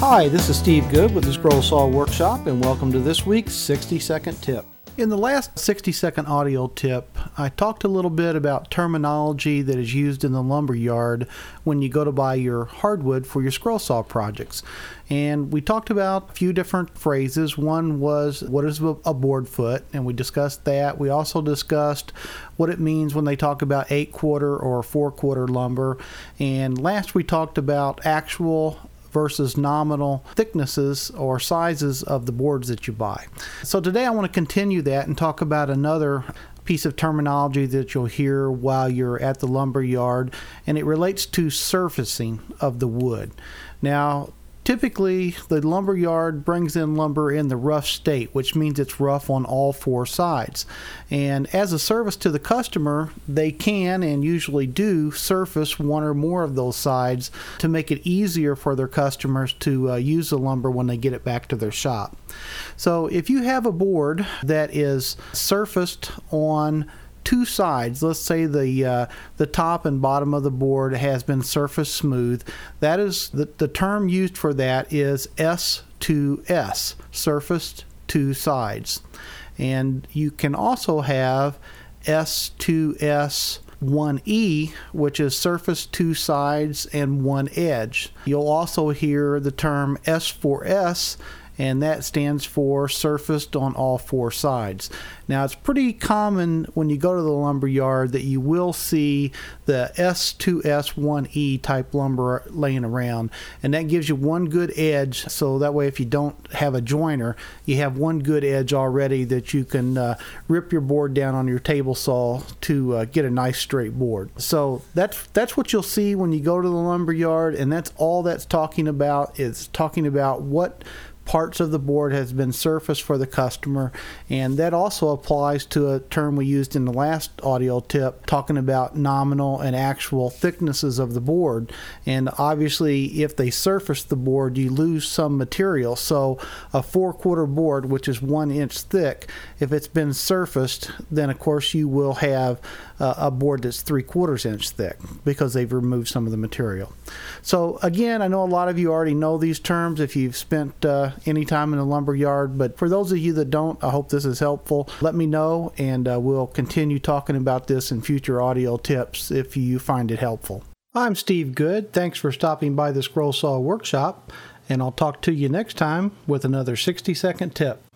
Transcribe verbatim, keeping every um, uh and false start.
Hi, this is Steve Good with the Scroll Saw Workshop, and welcome to this week's sixty second Tip. In the last sixty second audio tip, I talked a little bit about terminology that is used in the lumber yard when you go to buy your hardwood for your scroll saw projects. And we talked about a few different phrases. One was, what is a board foot? And we discussed that. We also discussed what it means when they talk about eight quarter or four quarter lumber. And last we talked about actual versus nominal thicknesses or sizes of the boards that you buy. So today I want to continue that and talk about another piece of terminology that you'll hear while you're at the lumber yard, and it relates to surfacing of the wood. Now, typically, the lumber yard brings in lumber in the rough state, which means it's rough on all four sides. And as a service to the customer, they can and usually do surface one or more of those sides to make it easier for their customers to uh, use the lumber when they get it back to their shop. So if you have a board that is surfaced on two sides, let's say the uh, the top and bottom of the board has been surface smooth, that is the, the term used for that is S two S, surfaced two sides. And you can also have S two S one E, which is surface two sides and one edge. You'll also hear the term S four S, and that stands for surfaced on all four sides. Now, it's pretty common when you go to the lumber yard that you will see the S two S one E type lumber laying around, and that gives you one good edge, so that way if you don't have a joiner, you have one good edge already that you can uh, rip your board down on your table saw to uh, get a nice straight board. So that's that's what you'll see when you go to the lumber yard, and that's all that's talking about, is talking about what parts of the board has been surfaced for the customer. And that also applies to a term we used in the last audio tip, talking about nominal and actual thicknesses of the board. And obviously, if they surface the board, you lose some material. So a four quarter board, which is one inch thick, if it's been surfaced, then of course you will have uh, a board that's three quarters inch thick because they've removed some of the material. So again, I know a lot of you already know these terms if you've spent uh, any time in the lumber yard, but for those of you that don't, I hope this is helpful. Let me know, and uh, we'll continue talking about this in future audio tips if you find it helpful. I'm Steve Good. Thanks for stopping by the Scroll Saw Workshop, and I'll talk to you next time with another sixty second tip.